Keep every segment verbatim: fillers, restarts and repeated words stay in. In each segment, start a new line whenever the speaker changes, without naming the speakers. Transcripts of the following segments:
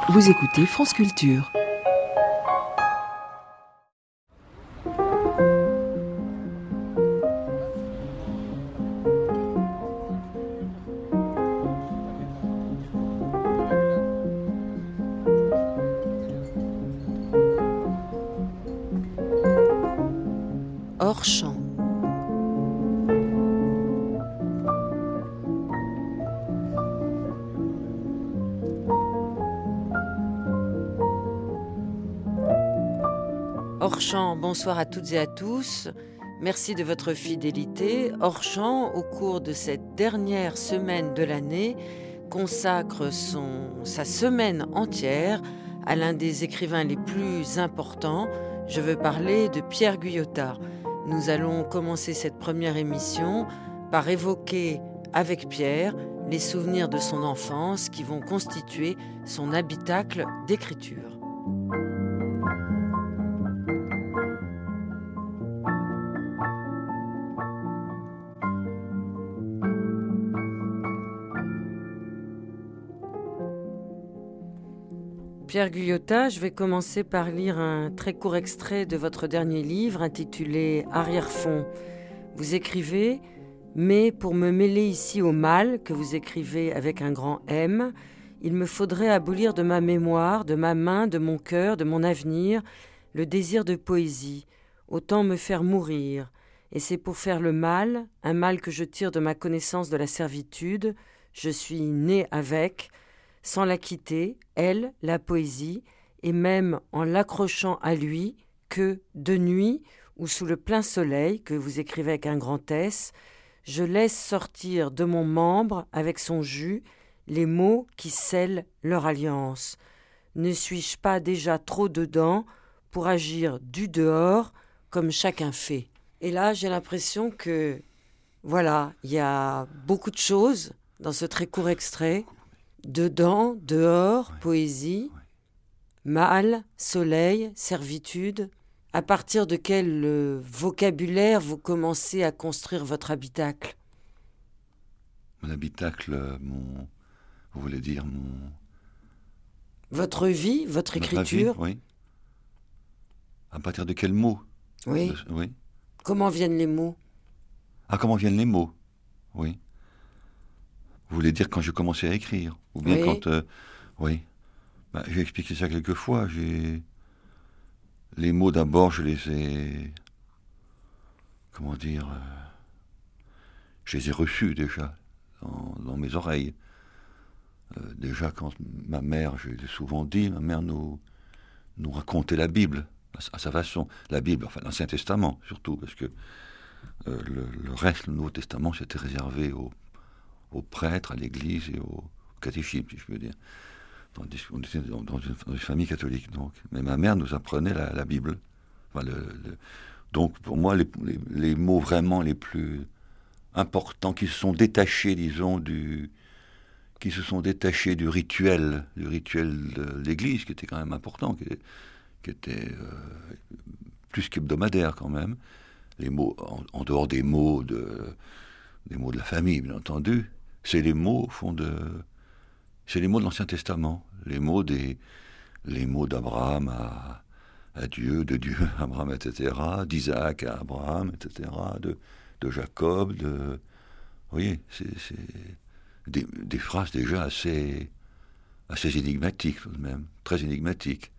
Vous écoutez France Culture. Hors champ. Hors champ, bonsoir à toutes et à tous. Merci de votre fidélité. Hors champ, au cours de cette dernière semaine de l'année, consacre son, sa semaine entière à l'un des écrivains les plus importants. Je veux parler de Pierre Guyotard. Nous allons commencer cette première émission par évoquer avec Pierre les souvenirs de son enfance qui vont constituer son habitacle d'écriture. Pierre Guyotard, je vais commencer par lire un très court extrait de votre dernier livre intitulé « Arrière-fond ». Vous écrivez « Mais pour me mêler ici au mal, que vous écrivez avec un grand M, il me faudrait abolir de ma mémoire, de ma main, de mon cœur, de mon avenir, le désir de poésie, autant me faire mourir. Et c'est pour faire le mal, un mal que je tire de ma connaissance de la servitude, je suis né avec, sans la quitter, elle, la poésie, et même en l'accrochant à lui, que, de nuit, ou sous le plein soleil, que vous écrivez avec un grand S, je laisse sortir de mon membre, avec son jus, les mots qui scellent leur alliance. Ne suis-je pas déjà trop dedans pour agir du dehors, comme chacun fait? Et là, j'ai l'impression que, voilà, il y a beaucoup de choses dans ce très court extrait. Dedans, dehors, ouais. Poésie, ouais. Mal, soleil, servitude. À partir de quel euh, vocabulaire vous commencez à construire votre habitacle?
Mon habitacle, mon... Vous voulez dire mon...
Votre vie, votre écriture?
Vie, oui. À partir de quels mots?
Oui.
De... oui.
Comment viennent les mots?
Ah, comment viennent les mots? Oui. Vous voulez dire quand j'ai commencé à écrire? Ou bien
oui.
quand... Euh, oui. Bah, j'ai expliqué ça quelques fois. J'ai... Les mots, d'abord, je les ai... Comment dire euh, Je les ai reçus, déjà, dans, dans mes oreilles. Euh, déjà, quand ma mère, je l'ai souvent dit, ma mère nous, nous racontait la Bible, à, à sa façon. La Bible, enfin, l'Ancien Testament, surtout, parce que euh, le, le reste, le Nouveau Testament, c'était réservé aux aux prêtres, à l'église et au catéchisme, si je veux dire. Dans, on était dans, dans, une, dans une famille catholique, donc. Mais ma mère nous apprenait la, la Bible. Enfin, le, le, donc, pour moi, les, les, les mots vraiment les plus importants, qui se sont détachés, disons, du, qui se sont détachés du rituel, du rituel de l'église, qui était quand même important, qui, qui était euh, plus qu'hebdomadaire, quand même. Les mots, en, en dehors des mots de, des mots de la famille, bien entendu, c'est les mots, au fond, de... C'est les mots de l'Ancien Testament, les mots des... les mots d'Abraham à, à Dieu, de Dieu à Abraham, et cetera, d'Isaac à Abraham, et cetera, de, de Jacob, de... Vous voyez, c'est, c'est des, des phrases déjà assez, assez énigmatiques, tout de même, très énigmatiques.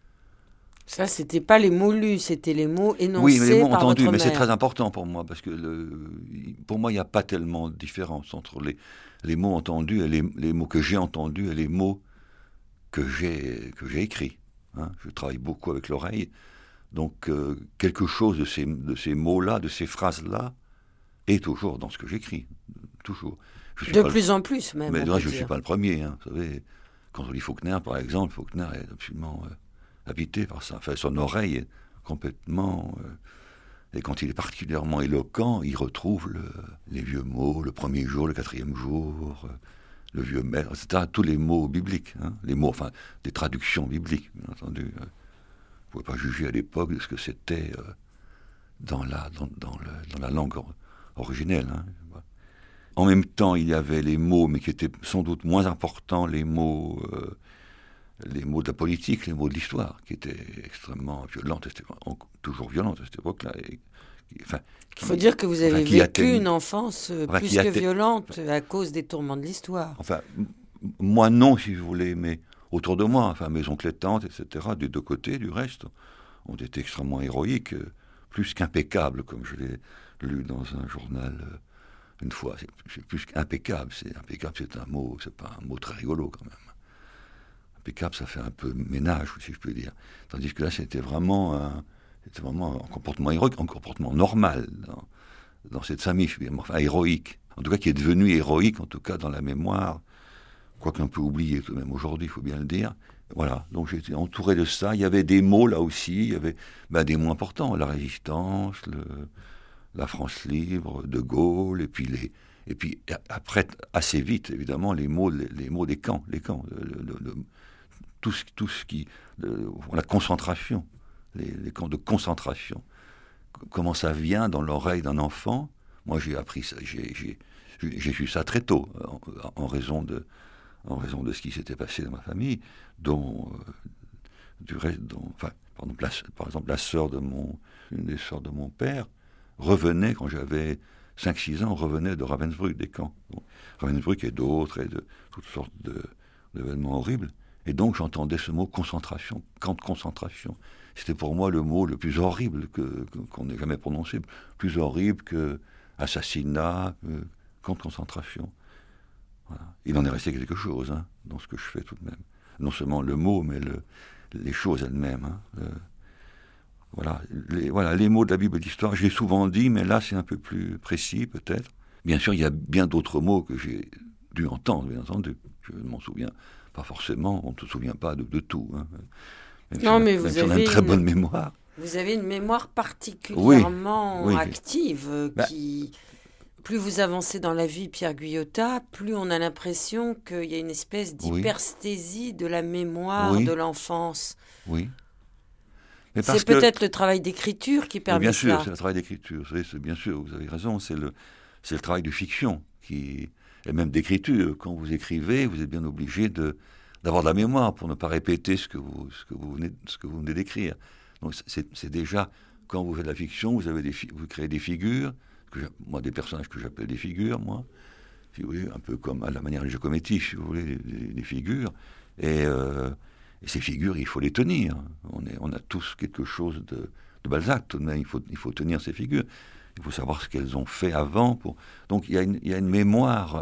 Ça, c'était pas les mots lus, c'était les mots énoncés
oui, mais les mots
par
entendus,
votre
mais
mère.
c'est très important pour moi, parce que le, pour moi, il n'y a pas tellement de différence entre les, les mots entendus et les, les mots que j'ai entendus et les mots que j'ai, que j'ai écrits. Hein. Je travaille beaucoup avec l'oreille, donc euh, quelque chose de ces, de ces mots-là, de ces phrases-là, est toujours dans ce que j'écris, toujours. Je suis
de
pas
plus
le,
en plus, même.
Mais
on
là,
peut
je ne
dire.
suis pas le premier. Hein, vous savez, quand on lit Faulkner, par exemple, Faulkner est absolument... Euh, habité par ça, enfin son oreille est complètement... Euh, et quand il est particulièrement éloquent, il retrouve le, les vieux mots, le premier jour, le quatrième jour, euh, le vieux maître, et cetera. Tous les mots bibliques, hein, les mots, enfin, des traductions bibliques, bien entendu. Euh, vous ne pouvez pas juger à l'époque de ce que c'était euh, dans, la, dans, dans, le, dans la langue or, originelle. Hein. En même temps, il y avait les mots, mais qui étaient sans doute moins importants, les mots... Euh, les mots de la politique, les mots de l'histoire, qui étaient extrêmement violentes, c'était toujours violentes à cette époque-là. Et, enfin,
il faut dire que vous avez
enfin,
vécu
atteint,
une enfance
enfin,
plus que
atteint,
violente
enfin,
à cause des tourments de l'histoire.
Enfin, moi non, si vous voulez, mais autour de moi, enfin mes oncles et tantes, et cetera, des deux côtés, du reste, ont été extrêmement héroïques, plus qu'impeccables, comme je l'ai lu dans un journal euh, une fois. C'est, c'est plus qu'impeccable. C'est, impeccable, c'est un mot, c'est pas un mot très rigolo quand même. Impeccable, ça fait un peu ménage, si je peux dire. Tandis que là, c'était vraiment un, c'était vraiment un comportement héroïque, un comportement normal dans, dans cette famille, je veux dire, enfin héroïque. En tout cas, qui est devenu héroïque, en tout cas dans la mémoire, quoi qu'on peut oublier tout de même aujourd'hui, il faut bien le dire. Voilà, donc j'étais entouré de ça. Il y avait des mots là aussi, il y avait ben, des mots importants, la résistance, le, la France libre, De Gaulle, et puis les, et puis après assez vite évidemment les mots, les, les mots des camps, les camps, le, le, le, tout ce, tout ce qui, le, la concentration, les, les camps de concentration. Comment ça vient dans l'oreille d'un enfant? Moi j'ai appris ça, j'ai, j'ai, j'ai su ça très tôt, en, en raison de en raison de ce qui s'était passé dans ma famille, dont, euh, du reste, dont, enfin, par exemple, la, par exemple, la sœur de mon, une des sœurs de mon père revenait, quand j'avais cinq six ans, revenait de Ravensbrück, des camps. Bon, Ravensbrück et d'autres, et de toutes sortes de, d'événements horribles. Et donc j'entendais ce mot concentration, camp de concentration. C'était pour moi le mot le plus horrible que, que, qu'on n'ait jamais prononcé, plus horrible que assassinat, euh, camp de concentration. Voilà. Il en est resté quelque chose hein, dans ce que je fais tout de même. Non seulement le mot, mais le, les choses elles-mêmes. Hein. Le, voilà, les, voilà, les mots de la Bible et de l'histoire, j'ai souvent dit, mais là c'est un peu plus précis peut-être. Bien sûr, il y a bien d'autres mots que j'ai dû entendre, bien entendu. Je ne m'en souviens pas forcément, on ne se souvient pas de, de tout. Hein. Même
non,
si
mais
on a,
vous
si on a
avez
une très
une...
bonne mémoire.
Vous avez une mémoire particulièrement
oui, oui.
active euh,
bah,
qui... Plus vous avancez dans la vie, Pierre Guyotat, plus on a l'impression qu'il y a une espèce d'hypersthésie oui. de la mémoire oui. de l'enfance.
Oui. Mais
c'est peut-être que... le travail d'écriture qui permet
bien
cela.
Bien sûr, c'est le travail d'écriture. C'est, c'est, bien sûr, vous avez raison. C'est le, c'est le travail de fiction qui, et même d'écriture. Quand vous écrivez, vous êtes bien obligé de, d'avoir de la mémoire pour ne pas répéter ce que vous, ce que vous, venez, ce que vous venez d'écrire. Donc c'est, c'est déjà, quand vous faites de la fiction, vous, avez des, vous créez des figures. Que moi, des personnages que j'appelle des figures, moi, si vous voulez, un peu comme à la manière de Giacometti, si vous voulez, des, des figures. Et, euh, et ces figures, il faut les tenir. On, est, on a tous quelque chose de, de Balzac, tout de même, il faut, il faut tenir ces figures. Il faut savoir ce qu'elles ont fait avant. Pour... Donc il y a une, il y a une mémoire.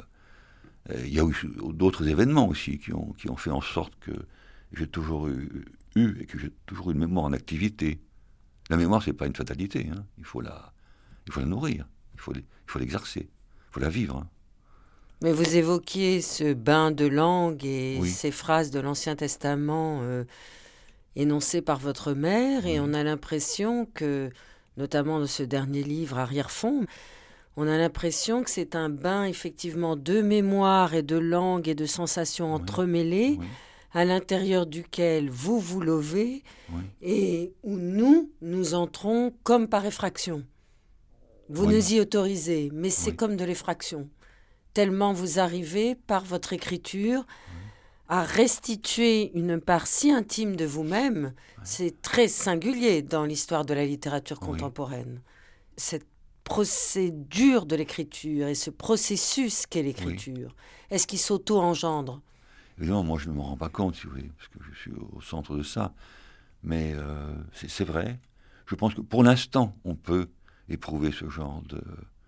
Euh, il y a eu d'autres événements aussi qui ont, qui ont fait en sorte que j'ai toujours eu, eu et que j'ai toujours eu une mémoire en activité. La mémoire, c'est pas une fatalité. Hein. Il faut la... Il faut la nourrir, il faut, il faut l'exercer, il faut la vivre. Hein.
Mais vous évoquiez ce bain de langue et
oui.
ces phrases de l'Ancien Testament euh, énoncées par votre mère, oui. et on a l'impression que, notamment dans ce dernier livre, Arrière-fond, on a l'impression que c'est un bain effectivement de mémoire et de langue et de sensations oui. entremêlées, oui. à l'intérieur duquel vous vous levez oui. et où nous, nous entrons comme par effraction. Vous oui. nous y autorisez, mais c'est oui. comme de l'effraction. Tellement vous arrivez, par votre écriture, oui. à restituer une part si intime de vous-même. Oui. C'est très singulier dans l'histoire de la littérature contemporaine. Oui. Cette procédure de l'écriture et ce processus qu'est l'écriture, oui. est-ce qu'il s'auto-engendre?
Évidemment, moi je ne m'en rends pas compte, si vous voulez, parce que je suis au centre de ça. Mais euh, c'est, c'est vrai. Je pense que pour l'instant, on peut éprouver ce genre de,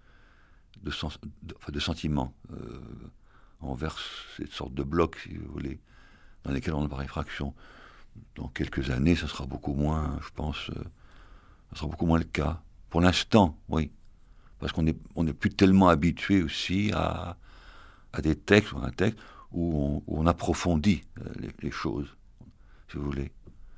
de, sens, de, enfin de sentiments euh, envers cette sorte de blocs, si vous voulez, dans lesquels on est par effraction. Dans quelques années, ça sera beaucoup moins, je pense, euh, ça sera beaucoup moins le cas. Pour l'instant, oui. Parce qu'on n'est on est plus tellement habitué aussi à, à des textes, ou à un texte où on, où on approfondit euh, les, les choses, si vous voulez.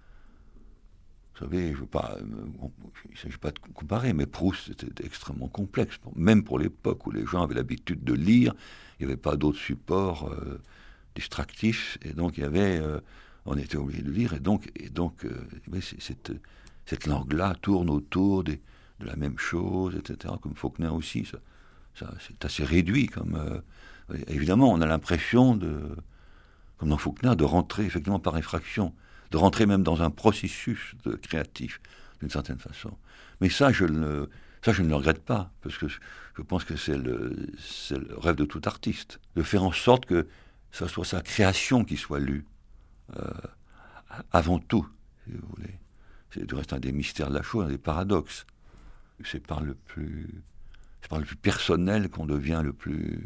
Vous savez, je veux pas, bon, il ne s'agit pas de comparer, mais Proust était extrêmement complexe, même pour l'époque où les gens avaient l'habitude de lire, il n'y avait pas d'autres supports euh, distractifs, et donc il y avait, euh, on était obligé de lire, et donc, et donc euh, cette, cette langue-là tourne autour des, de la même chose, et cetera, comme Faulkner aussi, ça, ça, c'est assez réduit, comme, euh, évidemment, on a l'impression de, comme dans Faulkner, de rentrer effectivement par effraction, de rentrer même dans un processus de créatif, d'une certaine façon. Mais ça, je ne, ça, je ne le regrette pas, parce que je pense que c'est le, c'est le rêve de tout artiste, de faire en sorte que ce soit sa création qui soit lue, euh, avant tout, si vous voulez. C'est du reste un des mystères de la chose, un des paradoxes. C'est par le plus, c'est par le plus personnel qu'on devient le plus...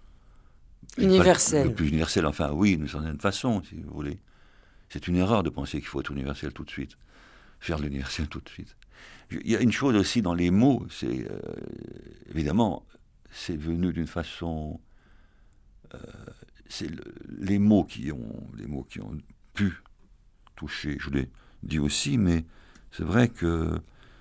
Universel.
Le plus universel, enfin oui, d'une certaine façon, si vous voulez. C'est une erreur de penser qu'il faut être universel tout de suite, faire l'universel tout de suite. Il y a une chose aussi dans les mots, c'est euh, évidemment, c'est venu d'une façon, euh, c'est le, les mots qui ont, les mots qui ont pu toucher. Je l'ai dit aussi, mais c'est vrai que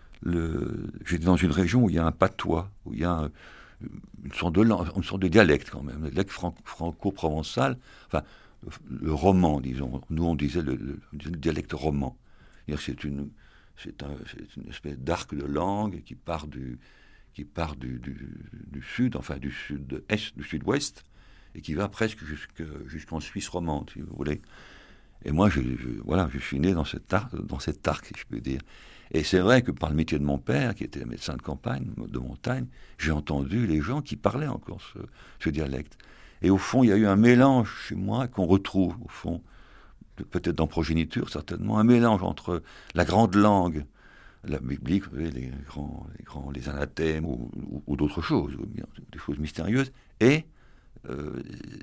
le, j'étais dans une région où il y a un patois, où il y a un, une sorte de langue, une sorte de dialecte quand même, le dialecte franco-provençal, enfin le, le roman, disons. Nous on disait le, le, le dialecte roman. C'est une, c'est, un, c'est une espèce d'arc de langue qui part du, qui part du, du, du sud, enfin du sud-est, du sud-ouest, et qui va presque jusque, jusqu'en Suisse romande, si vous voulez. Et moi, je, je, voilà, je suis né dans cet arc, dans cet arc, si je peux dire. Et c'est vrai que par le métier de mon père, qui était médecin de campagne, de montagne, j'ai entendu les gens qui parlaient encore ce, ce dialecte. Et au fond, il y a eu un mélange chez moi qu'on retrouve, au fond, peut-être dans Progéniture, certainement, un mélange entre la grande langue, la biblique, vous voyez, les grands, les grands, les anathèmes ou, ou, ou d'autres choses, ou bien, des choses mystérieuses, et euh,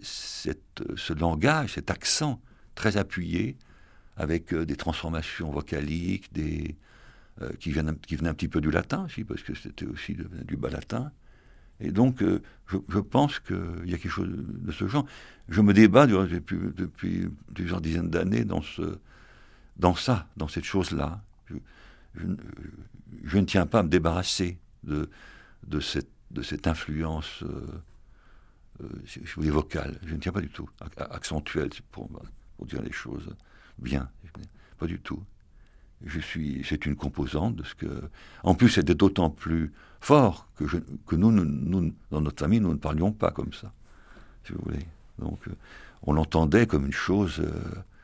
cette, ce langage, cet accent très appuyé, avec euh, des transformations vocaliques, des, euh, qui, viennent, qui venaient un petit peu du latin aussi, parce que c'était aussi de, du bas latin. Et donc, euh, je, je pense qu'il y a quelque chose de, de ce genre. Je me débat depuis, depuis plusieurs dizaines d'années dans, ce, dans ça, dans cette chose-là. Je, je, je ne tiens pas à me débarrasser de, de, cette, de cette influence, euh, euh, je voulais vocale. Je ne tiens pas du tout. Accentuelle, pour, pour dire les choses bien. Pas du tout. Je suis, c'est une composante de ce que... En plus, c'était d'autant plus fort que, je, que nous, nous, nous, dans notre famille, nous ne parlions pas comme ça, si vous voulez. Donc, euh, on l'entendait comme une chose euh,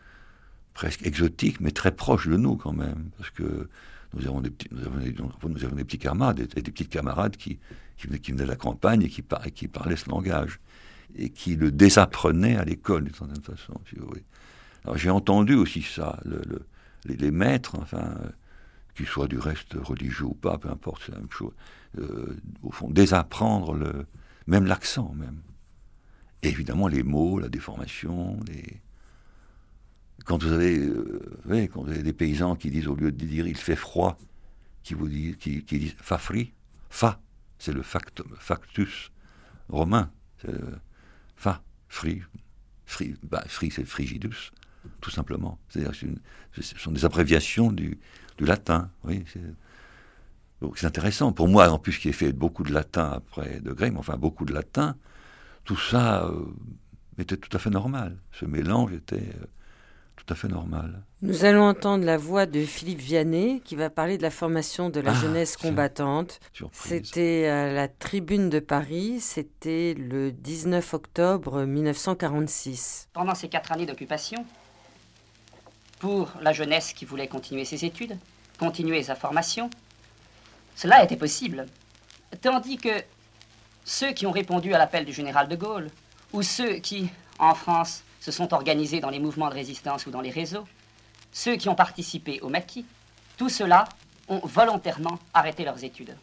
presque exotique, mais très proche de nous quand même, parce que nous avons des petits, nous avons des, nous avons des petits camarades, et des petites camarades qui, qui, venaient, qui venaient de la campagne et qui, par, et qui parlaient ce langage, et qui le désapprenaient à l'école, d'une certaine façon, si vous voulez. Alors, j'ai entendu aussi ça, le... le Les, les maîtres, enfin, euh, qu'ils soient du reste religieux ou pas, peu importe, c'est la même chose, euh, au fond, désapprendre le, même l'accent, même. Et évidemment, les mots, la déformation, les... Quand vous avez, euh, oui, quand vous avez des paysans qui disent, au lieu de dire « il fait froid », qui vous disent, qui, qui disent « fa fri », fa, c'est le fact, factus romain, c'est le fa, fri, fri, bah, fri c'est frigidus, tout simplement. C'est-à-dire que c'est une, ce sont des abréviations du, du latin. Oui, c'est, donc c'est intéressant. Pour moi, en plus, qui ai fait beaucoup de latin après de grec, mais enfin beaucoup de latin, tout ça euh, était tout à fait normal. Ce mélange était euh, tout à fait normal.
Nous allons entendre la voix de Philippe Vianney, qui va parler de la formation de la ah, jeunesse combattante.
Surprise.
C'était à la Tribune de Paris, c'était le dix-neuf octobre mille neuf cent quarante-six.
Pendant ces quatre années d'occupation, pour la jeunesse qui voulait continuer ses études, continuer sa formation, cela était possible. Tandis que ceux qui ont répondu à l'appel du général de Gaulle, ou ceux qui, en France, se sont organisés dans les mouvements de résistance ou dans les réseaux, ceux qui ont participé au maquis, tout cela ont volontairement arrêté leurs études.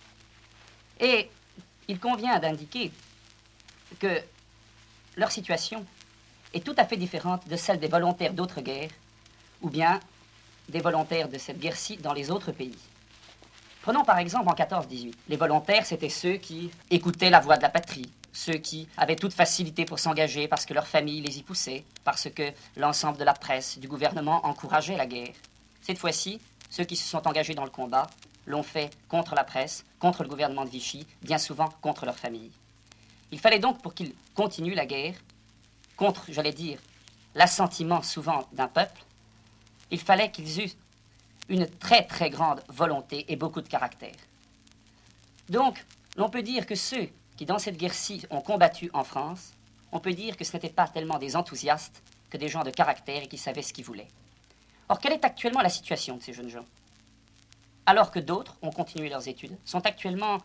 Et il convient d'indiquer que leur situation est tout à fait différente de celle des volontaires d'autres guerres, ou bien des volontaires de cette guerre-ci dans les autres pays. Prenons par exemple en quatorze dix-huit. Les volontaires, c'était ceux qui écoutaient la voix de la patrie, ceux qui avaient toute facilité pour s'engager parce que leur famille les y poussait, parce que l'ensemble de la presse, du gouvernement encourageait la guerre. Cette fois-ci, ceux qui se sont engagés dans le combat l'ont fait contre la presse, contre le gouvernement de Vichy, bien souvent contre leur famille. Il fallait donc, pour qu'ils continuent la guerre, contre, j'allais dire, l'assentiment souvent d'un peuple, il fallait qu'ils eussent une très très grande volonté et beaucoup de caractère. Donc, l'on peut dire que ceux qui, dans cette guerre-ci, ont combattu en France, on peut dire que ce n'étaient pas tellement des enthousiastes, que des gens de caractère et qui savaient ce qu'ils voulaient. Or, quelle est actuellement la situation de ces jeunes gens? Alors que d'autres ont continué leurs études, sont actuellement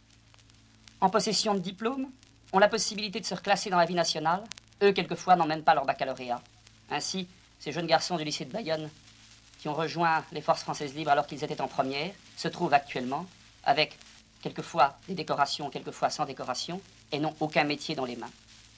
en possession de diplômes, ont la possibilité de se reclasser dans la vie nationale, eux, quelquefois, n'ont même pas leur baccalauréat. Ainsi, ces jeunes garçons du lycée de Bayonne, qui ont rejoint les forces françaises libres alors qu'ils étaient en première, se trouvent actuellement avec, quelquefois, des décorations, quelquefois sans décoration, et n'ont aucun métier dans les mains.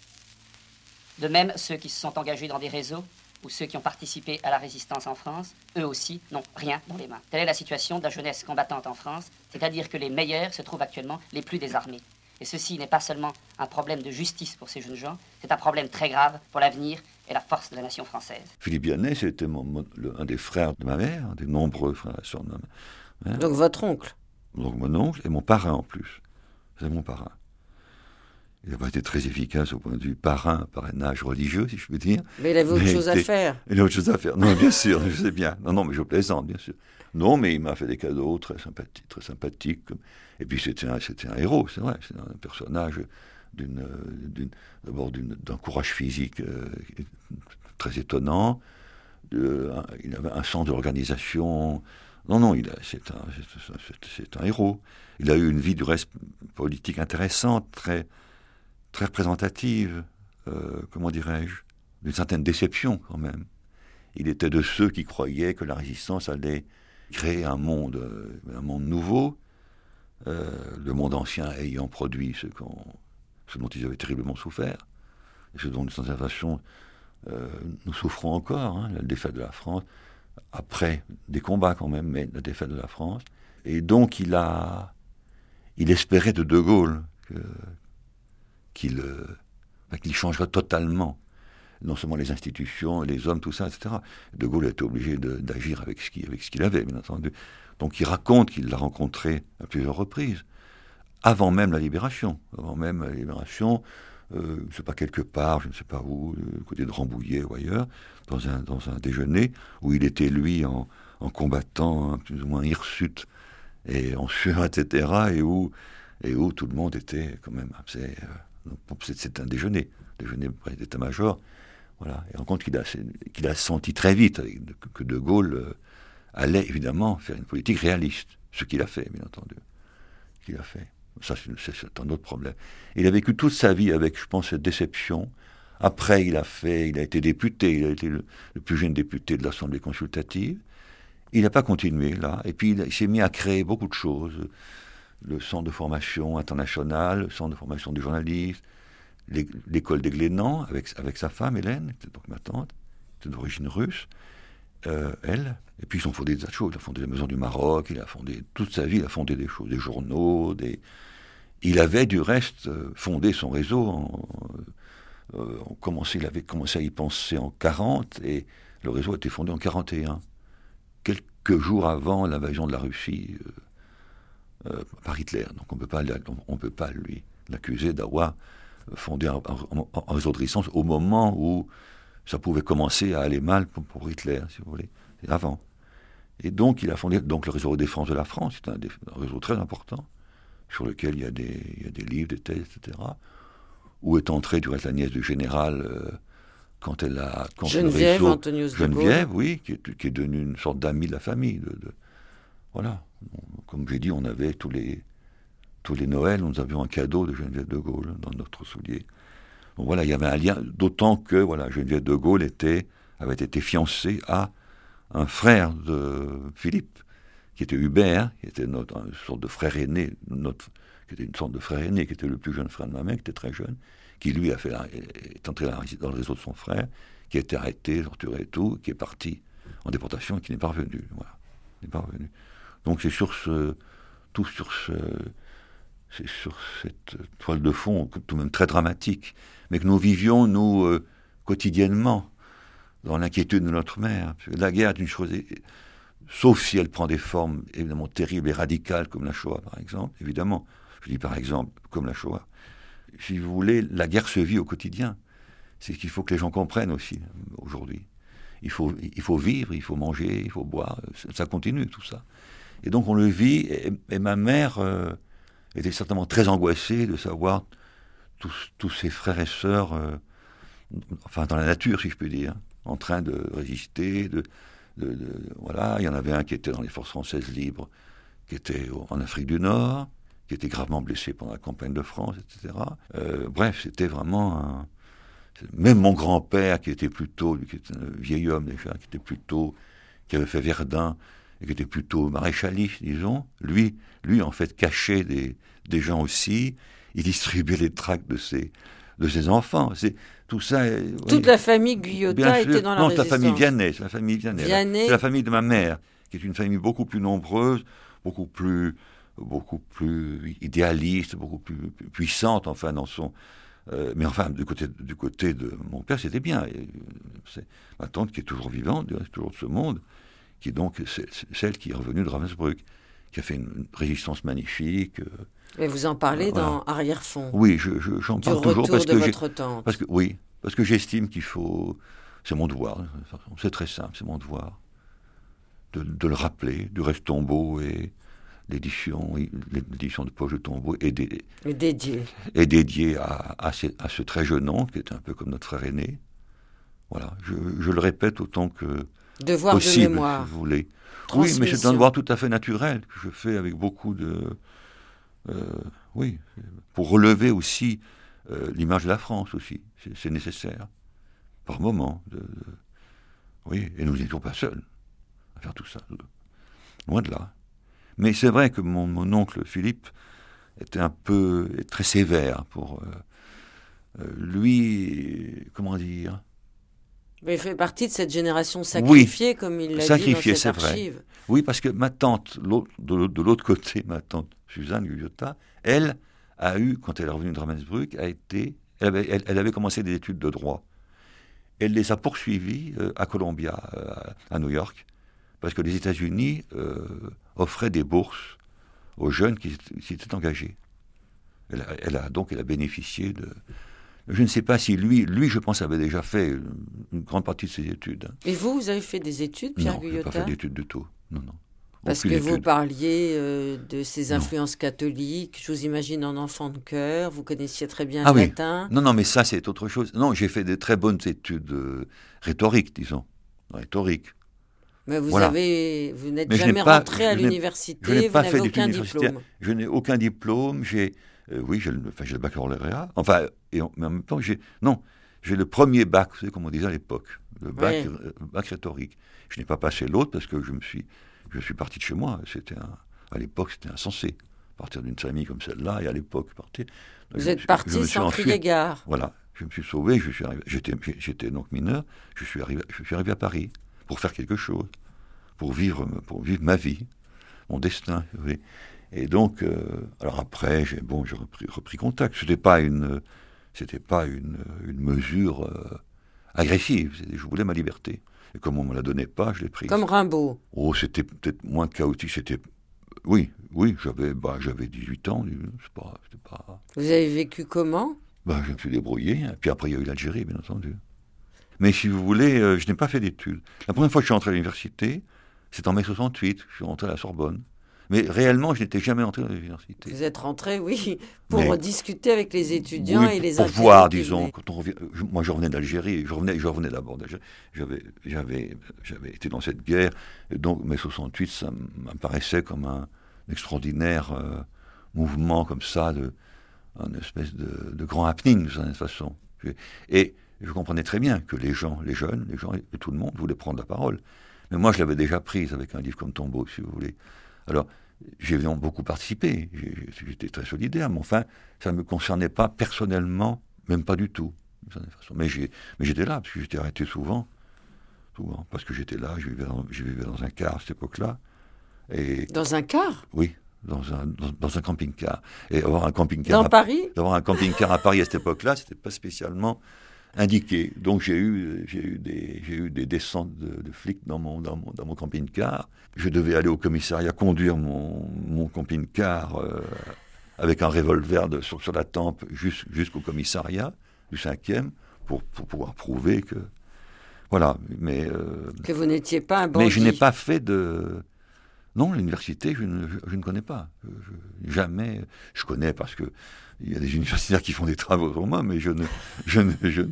De même, ceux qui se sont engagés dans des réseaux, ou ceux qui ont participé à la résistance en France, eux aussi n'ont rien dans les mains. Telle est la situation de la jeunesse combattante en France, c'est-à-dire que les meilleurs se trouvent actuellement les plus désarmés. Et ceci n'est pas seulement un problème de justice pour ces jeunes gens, c'est un problème très grave pour l'avenir et la force de la nation française.
Philippe Vianney, c'était mon, mon, le, un des frères de ma mère, un des nombreux frères et sœurs de ma mère.
Donc votre oncle?
Donc mon oncle et mon parrain en plus. C'est mon parrain. Il n'a pas été très efficace au point de vue parrain, parrainage religieux, si je peux dire.
Mais il avait autre
mais
chose
était,
à faire.
Il a autre chose à faire. Non, bien sûr, je sais bien. Non, non, mais je plaisante, bien sûr. Non, mais il m'a fait des cadeaux très sympathiques. Très sympathiques. Et puis c'était un, c'était un héros, c'est vrai. C'est un personnage d'une, d'une, d'abord d'une, d'un courage physique euh, très étonnant. De, un, il avait un sens de l'organisation. Non, non, il a, c'est, un, c'est, c'est, c'est un héros. Il a eu une vie du reste politique intéressante, très... très représentative, euh, comment dirais-je, d'une certaine déception quand même. Il était de ceux qui croyaient que la résistance allait créer un monde, euh, un monde nouveau, euh, le monde ancien ayant produit ce, qu'on, ce dont ils avaient terriblement souffert, et ce dont, d'une certaine façon, euh, nous souffrons encore, hein, la défaite de la France, après des combats quand même, mais la défaite de la France. Et donc il a, il espérait de De Gaulle que Qu'il, euh, qu'il changerait totalement, non seulement les institutions, les hommes, tout ça, et cetera. De Gaulle était obligé de, d'agir avec ce, qu'il, avec ce qu'il avait, bien entendu. Donc il raconte qu'il l'a rencontré à plusieurs reprises, avant même la libération. Avant même la libération, euh, je ne sais pas, quelque part, je ne sais pas où, du côté de Rambouillet ou ailleurs, dans un, dans un déjeuner, où il était, lui, en, en combattant, hein, plus ou moins hirsute, et en sueur, et cetera, et où, et où tout le monde était quand même assez... Euh, c'est un déjeuner, déjeuner près d'état-major, voilà. Et on compte qu'il a, qu'il a senti très vite que De Gaulle euh, allait évidemment faire une politique réaliste, ce qu'il a fait, bien entendu, ce qu'il a fait. Ça, c'est, c'est un autre problème. Il a vécu toute sa vie avec, je pense, cette déception. Après, il a fait, il a été député, il a été le, le plus jeune député de l'Assemblée consultative. Il n'a pas continué là, et puis il, il s'est mis à créer beaucoup de choses. Le centre de formation international, le centre de formation du journaliste, l'école des Glénans, avec, avec sa femme, Hélène, qui était donc ma tante, qui était d'origine russe, euh, elle. Et puis ils ont fondé des tas de choses. Il a fondé la Maison du Maroc, il a fondé, toute sa vie, il a fondé des choses, des journaux, des... Il avait du reste fondé son réseau, en, euh, on commençait, il avait commencé à y penser en quarante, et le réseau a été fondé en quarante et un, quelques jours avant l'invasion de la Russie, euh, Euh, par Hitler. Donc on ne peut pas, on peut pas lui l'accuser d'avoir fondé un, un, un réseau de résistance au moment où ça pouvait commencer à aller mal pour, pour Hitler, si vous voulez. C'est avant. Et donc il a fondé donc le réseau de défense de la France. C'est un, un réseau très important sur lequel il y a des, il y a des livres, des thèses, et cetera. Où est entrée du reste la nièce du général euh, quand elle a quand
Geneviève,
le réseau,
Antonius
Geneviève, oui, qui est, qui est devenue une sorte d'amie de la famille. De, de, voilà. Comme j'ai dit, on avait tous les, tous les Noëls, nous avions un cadeau de Geneviève de Gaulle dans notre soulier. Donc voilà, il y avait un lien, d'autant que voilà, Geneviève de Gaulle était, avait été fiancée à un frère de Philippe, qui était Hubert, qui était notre, une sorte de frère aîné, notre, qui était une sorte de frère aîné, qui était le plus jeune frère de ma mère, qui était très jeune, qui lui a fait, est entré dans le réseau de son frère, qui a été arrêté, torturé et tout, qui est parti en déportation et qui n'est pas revenu. Voilà, n'est pas revenu. Donc c'est sur ce, tout sur ce, c'est sur cette toile de fond, tout de même très dramatique, mais que nous vivions, nous, euh, quotidiennement, dans l'inquiétude de notre mère. La guerre est une chose, sauf si elle prend des formes évidemment terribles et radicales, comme la Shoah, par exemple, évidemment. Je dis par exemple, comme la Shoah. Si vous voulez, la guerre se vit au quotidien. C'est ce qu'il faut que les gens comprennent aussi, aujourd'hui. Il faut, il faut vivre, il faut manger, il faut boire, ça continue, tout ça. Et donc on le vit, et, et ma mère euh, était certainement très angoissée de savoir tous, tous ses frères et sœurs euh, enfin dans la nature, si je peux dire, en train de résister. De, de, de, voilà, il y en avait un qui était dans les forces françaises libres, qui était en Afrique du Nord, qui était gravement blessé pendant la campagne de France, et cetera. Euh, bref, c'était vraiment un... Même mon grand-père, qui était plutôt, qui était un vieil homme déjà, qui était plutôt, qui avait fait Verdun, et qui était plutôt maréchaliste, disons, lui, lui en fait, cachait des, des gens aussi, il distribuait les tracts de ses, de ses enfants. C'est, tout ça...
Toute oui, la famille Guyotat était dans la
non,
résistance.
Non, c'est la famille Vianney, c'est la famille Vianney.
Vianney.
C'est la famille de ma mère, qui est une famille beaucoup plus nombreuse, beaucoup plus, beaucoup plus idéaliste, beaucoup plus puissante, enfin, dans son... Euh, mais enfin, du côté, du côté de mon père, c'était bien. Et c'est ma tante qui est toujours vivante, toujours de ce monde, qui est donc c'est, c'est celle qui est revenue de Ravensbrück, qui a fait une, une résistance magnifique.
Mais vous en parlez euh,
voilà.
dans Arrière-fond.
Oui, je, je, j'en
du
parle toujours parce
de
que
votre tante.
parce que oui, parce que j'estime qu'il faut, c'est mon devoir. C'est très simple, c'est mon devoir de, de le rappeler. Du reste, Tombeau et l'édition, l'édition de poche de Tombeau est, dé,
est dédiée
est dédiée à, à, ce, à ce très jeune oncle qui est un peu comme notre frère aîné. Voilà, je, je le répète autant que
devoir
possible,
de mémoire.
Si vous voulez. Oui, mais c'est un devoir tout à fait naturel que je fais avec beaucoup de, euh, oui, pour relever aussi euh, l'image de la France aussi. C'est, c'est nécessaire par moment. De, de, oui, et nous n'étions pas seuls à faire tout ça, loin de là. Mais c'est vrai que mon, mon oncle Philippe était un peu très sévère pour euh, euh, lui, comment dire.
Mais il fait partie de cette génération sacrifiée,
oui,
comme il l'a
sacrifiée,
dit dans cette
c'est
archive.
Vrai. Oui, parce que ma tante, l'autre, de, de l'autre côté, ma tante Suzanne Guyotat, elle a eu, quand elle est revenue de Ravensbrück, a été, elle avait, elle, elle avait commencé des études de droit. Elle les a poursuivies euh, à Columbia, euh, à New York, parce que les États-Unis euh, offraient des bourses aux jeunes qui s'étaient engagés. Elle a, elle a, donc, elle a bénéficié de... Je ne sais pas si lui, lui, je pense, avait déjà fait une grande partie de ses études.
Et vous, vous avez fait des études, Pierre
non,
Guyotat ?
Non, je n'ai pas fait d'études du tout. Non, non.
Parce
Aucune
que
étude.
Vous parliez euh, de ses influences
non.
catholiques, je vous imagine en enfant de chœur, vous connaissiez très bien
ah
le
oui.
latin.
Non, non, mais ça, c'est autre chose. Non, j'ai fait de très bonnes études euh, rhétoriques, disons. Rhétoriques.
Mais vous,
voilà.
avez, vous n'êtes
mais
jamais
pas,
rentré à l'université,
je n'ai
vous
pas
n'avez
fait
aucun diplôme.
Je n'ai aucun diplôme, j'ai... Euh, oui, j'ai le, enfin, j'ai le baccalauréat. Enfin, et en, mais en même temps, j'ai... Non, j'ai le premier bac, vous savez, comme on disait à l'époque. Le bac,
oui.
euh, bac rhétorique. Je n'ai pas passé l'autre parce que je me suis... Je suis parti de chez moi. C'était un, à l'époque, c'était insensé. Partir d'une famille comme celle-là, et à l'époque, partir...
Vous
je,
êtes parti
je, je
sans crier gare.
Voilà. Je me suis sauvé, je suis arrivé... J'étais, j'étais donc mineur. Je suis, arrivé, je suis arrivé à Paris pour faire quelque chose. Pour vivre, pour vivre ma vie, mon destin. Oui. Et donc, euh, alors après, j'ai, bon, j'ai repris, repris contact. C'était pas une, c'était pas une, une mesure euh, agressive. Je voulais ma liberté. Et comme on me la donnait pas, je l'ai prise.
Comme Rimbaud.
Oh, c'était peut-être moins chaotique. C'était, oui, oui, j'avais, bah, j'avais dix-huit ans. C'est pas, c'était pas.
Vous avez vécu comment ?
Bah, je me suis débrouillé. Et puis après, il y a eu l'Algérie, bien entendu. Mais si vous voulez, euh, je n'ai pas fait d'études. La première fois que je suis entré à l'université, c'est en mai soixante-huit, je suis rentré à la Sorbonne. Mais réellement, je n'étais jamais entré à l'université.
Vous êtes rentré, oui, pour
mais,
discuter avec les étudiants
oui,
et les
pour
intérêts
voir, disons,
venaient.
quand on revient, je, moi je revenais d'Algérie, je revenais, je revenais d'abord d'Algérie, j'avais, j'avais, j'avais été dans cette guerre, et donc mai soixante-huit, ça m'apparaissait comme un extraordinaire euh, mouvement comme ça, de, une espèce de, de grand happening, de cette façon. Et je comprenais très bien que les gens, les jeunes, les gens, et tout le monde voulaient prendre la parole. Mais moi, je l'avais déjà prise avec un livre comme Tombeau, si vous voulez. Alors, j'ai beaucoup participé, j'étais très solidaire, mais enfin, ça ne me concernait pas personnellement, même pas du tout. Mais, j'ai, mais j'étais là, parce que j'étais arrêté souvent, souvent, parce que j'étais là, je vivais dans, je vivais dans un car à cette époque-là. Et,
dans un car ?
Oui, dans un, dans, dans un camping-car. Et avoir un camping-car...
Dans
à,
Paris ?
D'avoir un camping-car à Paris à cette époque-là, c'était pas spécialement indiqué. Donc j'ai eu, j'ai eu, des, j'ai eu des descentes de, de flics dans mon, dans mon, dans mon camping-car. Je devais aller au commissariat, conduire mon, mon camping-car euh, avec un revolver de, sur, sur la tempe jus, jusqu'au commissariat du cinquième pour, pour pouvoir prouver que... Voilà, mais... Euh,
que vous n'étiez pas un bandit.
Mais je n'ai pas fait de... Non, l'université, je ne, je, je ne connais pas. Je, je, jamais... Je connais parce que il y a des universitaires qui font des travaux sur moi, mais je ne, je ne, je,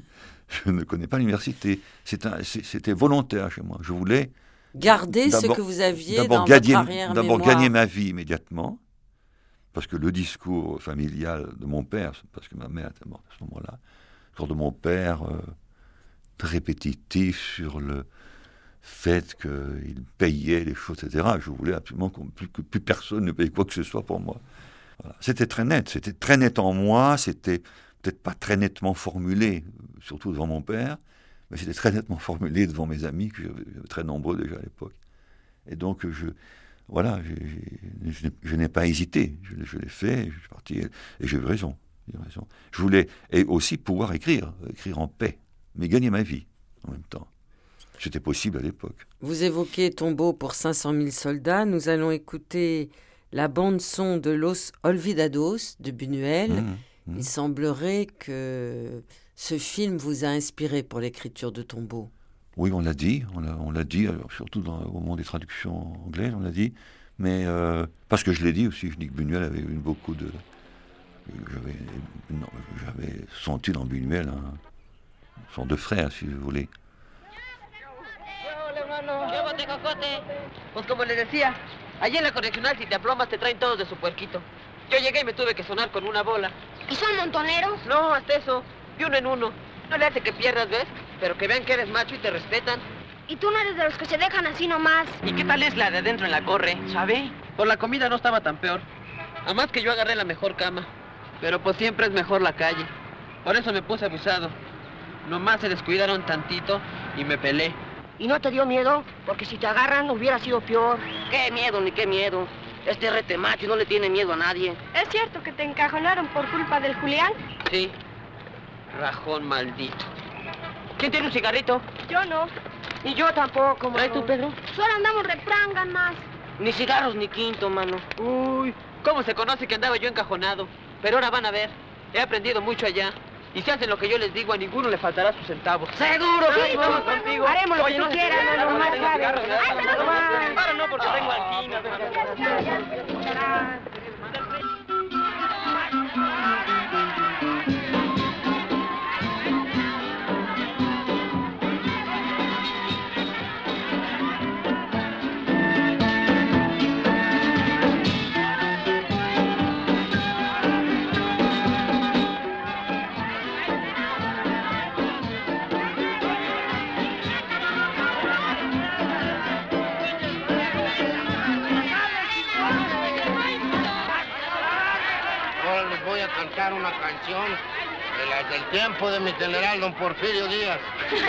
je ne connais pas l'université. C'est un, c'est, c'était volontaire chez moi. Je voulais
garder ce que vous aviez dans
gagner,
votre arrière-mémoire.
D'abord gagner ma vie immédiatement, parce que le discours familial de mon père, parce que ma mère était morte à ce moment-là, le discours de mon père, euh, très répétitif sur le fait qu'il payait les choses, et cetera. Je voulais absolument qu'on, plus, que plus personne ne paye quoi que ce soit pour moi. Voilà. C'était très net, c'était très net en moi, c'était peut-être pas très nettement formulé, surtout devant mon père, mais c'était très nettement formulé devant mes amis, que j'avais, j'avais très nombreux déjà à l'époque. Et donc, je, voilà, j'ai, j'ai, je, n'ai, je n'ai pas hésité, je, je l'ai fait, je suis parti, et j'ai eu raison, j'ai eu raison. Je voulais et aussi pouvoir écrire, écrire en paix, mais gagner ma vie en même temps. C'était possible à l'époque.
Vous évoquez Tombeau pour cinq cent mille soldats. Nous allons écouter la bande-son de Los Olvidados de Buñuel. Mmh, mmh. Il semblerait que ce film vous a inspiré pour l'écriture de Tombeau.
Oui, on l'a dit, on l'a, on l'a dit, alors, surtout dans, au moment des traductions anglaises, on l'a dit. Mais euh, parce que je l'ai dit aussi, je dis que Buñuel avait eu beaucoup de... J'avais, non, j'avais senti dans Buñuel un, son deux frères, si vous voulez.
Llévate, cocote. Pues como les decía, allí en la correccional si te aplomas te traen todos de su puerquito. Yo llegué y me tuve que sonar con una bola.
¿Y son montoneros?
No, hasta eso, de uno en uno. No le hace que pierdas, ¿ves? Pero que vean que eres macho y te respetan.
Y tú no eres de los que se dejan así nomás.
¿Y qué tal es la de adentro en la corre, sabe? Por la comida no estaba tan peor. Además que yo agarré la mejor cama. Pero pues siempre es mejor la calle. Por eso me puse abusado. Nomás se descuidaron tantito y me pelé.
¿Y no te dio miedo? Porque si te agarran hubiera sido peor.
¿Qué miedo ni qué miedo? Este rete macho y no le tiene miedo a nadie.
¿Es cierto que te encajonaron por culpa del Julián?
Sí. Rajón maldito. ¿Quién tiene un cigarrito?
Yo no.
Y yo tampoco, mano.
¿Traes tú, Pedro? Solo andamos reprangan más.
Ni cigarros ni quinto, mano. Uy, ¿cómo se conoce que andaba yo encajonado? Pero ahora van a ver. He aprendido mucho allá. Y si hacen lo que yo les digo, a ninguno le faltará su centavo.
¡Seguro!
Sí, vamos contigo.
Haremos lo
Oye,
que tú
no
quieras,
no,
no,
no,
más
tengo cigarros,
sabes.
¿verdad?
Ay, pero no más.
Ahora no, porque tengo alquina.
Ahora les voy a cantar una canción de las del tiempo de mi general don Porfirio Díaz.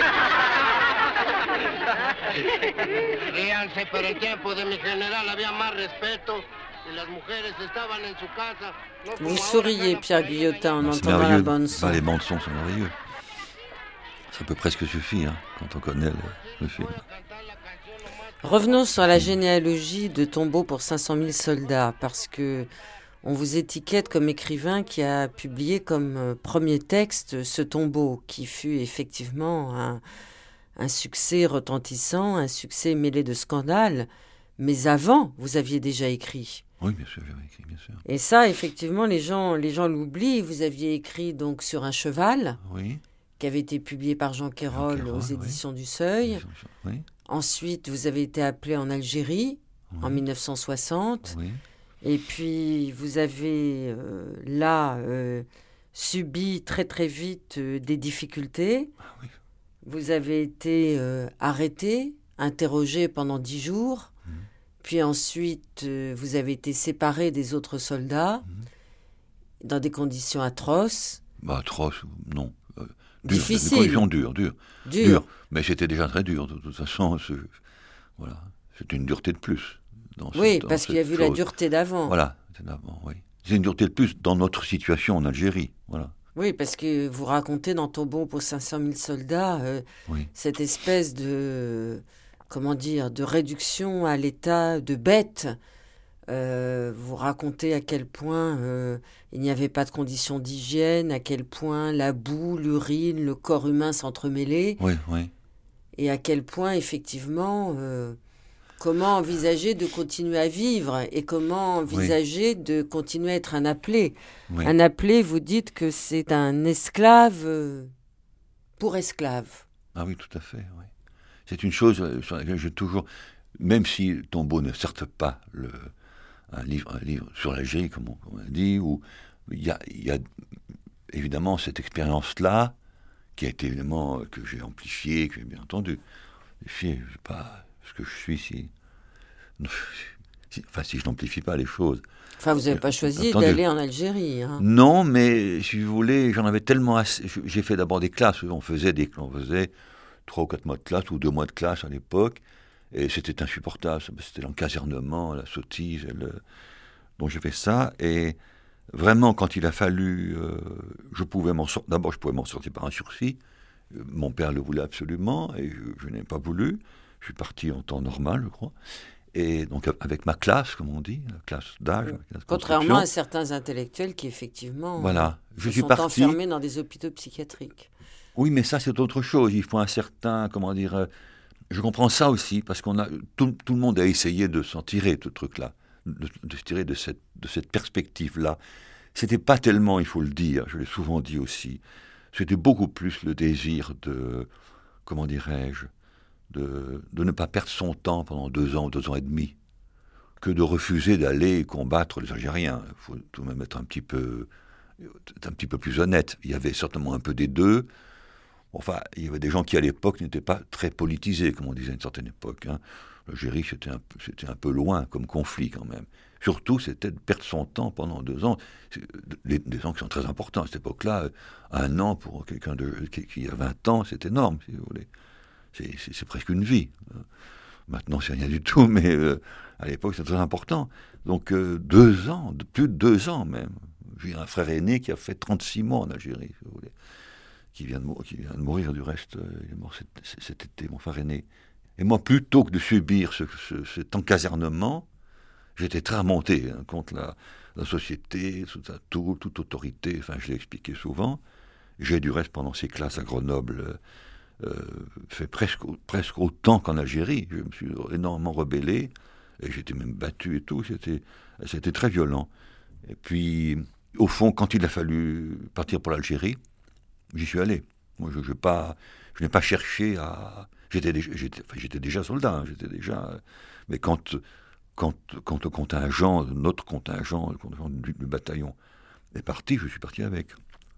Ríanse, pero el tiempo de mi general había más respeto y las mujeres estaban en su casa. No como
Vous
ahora
souriez,
que
Pierre
las
Guillotin, en
mujeres-
C'est
entendant la
merveilleux.
bande
Bah,
son.
les bandes sons sont merveilleux. Ça peut presque suffire hein, quand on connaît le, le film.
Revenons sur la généalogie de Tombeau pour cinq cent mille soldats, parce que on vous étiquette comme écrivain qui a publié comme euh, premier texte ce Tombeau, qui fut effectivement un, un succès retentissant, un succès mêlé de scandales. Mais avant, vous aviez déjà écrit.
Oui, bien sûr, j'avais écrit, bien sûr.
Et ça, effectivement, les gens, les gens l'oublient. Vous aviez écrit donc Sur un cheval,
Oui.
qui avait été publié par Jean Quérol
Quérol,
aux
oui.
éditions du Seuil.
Oui.
Ensuite, vous avez été appelé en Algérie
Oui.
en mille neuf cent soixante.
Oui.
Et puis, vous avez euh, là euh, subi très très vite euh, des difficultés.
Ah oui.
Vous avez été euh, arrêté, interrogé pendant dix jours.
Mhm.
Puis ensuite, euh, vous avez été séparé des autres soldats
Mhm.
dans des conditions atroces,
Bah, atroce, non. Euh, dur,
Difficile.
Des conditions dures, dures.
dures.
Dur. Mais c'était déjà très dur, de toute façon. C'est, voilà. C'est une dureté de plus. Dans
Oui,
cette- dans
parce qu'il y a
cette
vu la
chose.
dureté d'avant.
Voilà, c'est d'avant, oui. C'est une dureté de plus dans notre situation en Algérie. Voilà.
Oui, parce que vous racontez dans Tombeau pour cinq cent mille soldats euh,
Oui.
cette espèce de, comment dire, de réduction à l'état de bête. Euh, vous racontez à quel point euh, il n'y avait pas de conditions d'hygiène, à quel point la boue, l'urine, le corps humain s'entremêlaient,
Oui, oui.
et à quel point, effectivement, euh, comment envisager de continuer à vivre et comment envisager de continuer à être un appelé.
oui.
Un appelé, vous dites que c'est un esclave euh, pour esclaves.
Ah oui, tout à fait, oui. C'est une chose sur laquelle j'ai toujours... Même si Tombeau ne certes pas le, un, livre, un livre sur l'Algérie, comme on, comme on a dit, où il y a, il y a évidemment cette expérience-là, qui a été évidemment, que j'ai amplifiée, que j'ai bien entendu. Je ne sais pas ce que je suis si... si enfin, si je n'amplifie pas les choses.
Enfin, vous n'avez pas choisi
Entendu.
d'aller en Algérie. Hein.
Non, mais si vous voulez, j'en avais tellement assez. J'ai fait d'abord des classes. On faisait des, on faisait trois ou quatre mois de classe ou deux mois de classe à l'époque, et c'était insupportable. C'était l'encasernement, la sottise. Le... Donc j'ai fait ça, et vraiment quand il a fallu, euh, je pouvais m'en sortir. D'abord, je pouvais m'en sortir par un sursis. Mon père le voulait absolument, et je, je n'ai pas voulu. Je suis parti en temps normal, je crois. Et donc avec ma classe, comme on dit, la classe d'âge.
Contrairement à certains intellectuels qui effectivement
voilà. Je suis
sont
parti...
enfermés dans des hôpitaux psychiatriques.
Oui, mais ça c'est autre chose. Il faut un certain, comment dire, euh, je comprends ça aussi, parce qu'on a tout, tout le monde a essayé de s'en tirer de ce truc-là, de, de se tirer de cette, de cette perspective-là. C'était pas tellement, il faut le dire, je l'ai souvent dit aussi, c'était beaucoup plus le désir de, comment dirais-je, De, de ne pas perdre son temps pendant deux ans, deux ans et demi, que de refuser d'aller combattre les Algériens. Il faut tout de même être un petit peu, un petit peu plus honnête. Il y avait certainement un peu des deux. Enfin, il y avait des gens qui, à l'époque, n'étaient pas très politisés, comme on disait à une certaine époque. Hein. L'Algérie, c'était un, c'était un peu loin comme conflit, quand même. Surtout, c'était de perdre son temps pendant deux ans. Les, des ans qui sont très importants. À cette époque-là, un an pour quelqu'un de, qui, qui a vingt ans, c'est énorme, si vous voulez. C'est, c'est, c'est presque une vie. Maintenant, c'est rien du tout, mais euh, à l'époque, c'est très important. Donc, euh, deux ans, plus de deux ans même. J'ai un frère aîné qui a fait trente-six mois en Algérie, si vous voulez, qui vient de, mou- qui vient de mourir du reste. Euh, il est mort cet, cet été, mon frère aîné. Et moi, plutôt que de subir ce, ce, cet encasernement, j'étais très remonté hein, contre la, la société, toute, tout, toute autorité. Enfin, je l'ai expliqué souvent. J'ai du reste, pendant ces classes à Grenoble, euh, Euh, fait presque, presque autant qu'en Algérie. Je me suis énormément rebellé, et j'étais même battu et tout, c'était, c'était très violent. Et puis, au fond, quand il a fallu partir pour l'Algérie, j'y suis allé. Moi, je, je, pas, je n'ai pas cherché à... J'étais déjà, j'étais, enfin, j'étais déjà soldat, hein, j'étais déjà... Mais quand, quand, quand le contingent, notre contingent, le contingent du, du bataillon est parti, je suis parti avec.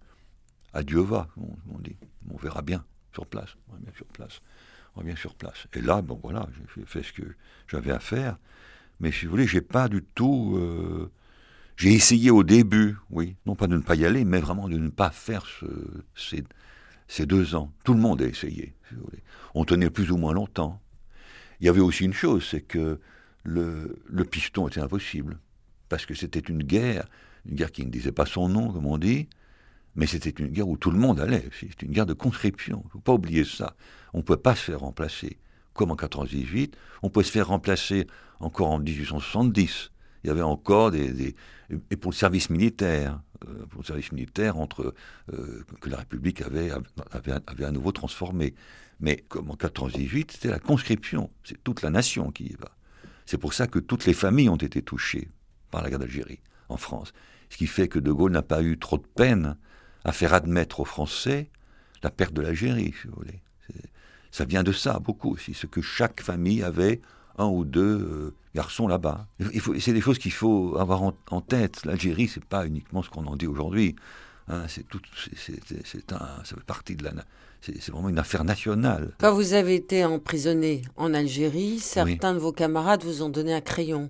Adieu va, on, on dit. On verra bien. Sur place, on revient sur place, on revient sur place. Et là, bon voilà, j'ai fait ce que j'avais à faire. Mais si vous voulez, j'ai pas du tout... Euh, j'ai essayé au début, oui, non pas de ne pas y aller, mais vraiment de ne pas faire ce, ces, ces deux ans. Tout le monde a essayé, si vous voulez. On tenait plus ou moins longtemps. Il y avait aussi une chose, c'est que le, le piston était impossible. Parce que c'était une guerre, une guerre qui ne disait pas son nom, comme on dit, mais c'était une guerre où tout le monde allait. C'était une guerre de conscription. Il ne faut pas oublier ça. On ne pouvait pas se faire remplacer. Comme en quatre-vingt-dix-huit, on pouvait se faire remplacer encore en dix-huit cent soixante-dix. Il y avait encore des... des et pour le service militaire, euh, pour le service militaire entre, euh, que la République avait, avait, avait à nouveau transformé. Mais comme en quatre-vingt-dix-huit, c'était la conscription. C'est toute la nation qui y va. C'est pour ça que toutes les familles ont été touchées par la guerre d'Algérie, en France. Ce qui fait que De Gaulle n'a pas eu trop de peine à faire admettre aux Français la perte de l'Algérie, si vous voulez. C'est, ça vient de ça, beaucoup aussi, ce que chaque famille avait un ou deux euh, garçons là-bas. Il faut, c'est des choses qu'il faut avoir en, en tête. L'Algérie, c'est pas uniquement ce qu'on en dit aujourd'hui. Hein, c'est tout, c'est, c'est, c'est un, ça fait partie de la... C'est, c'est vraiment une affaire nationale.
Quand vous avez été emprisonné en Algérie, certains oui. de vos camarades vous ont donné un crayon.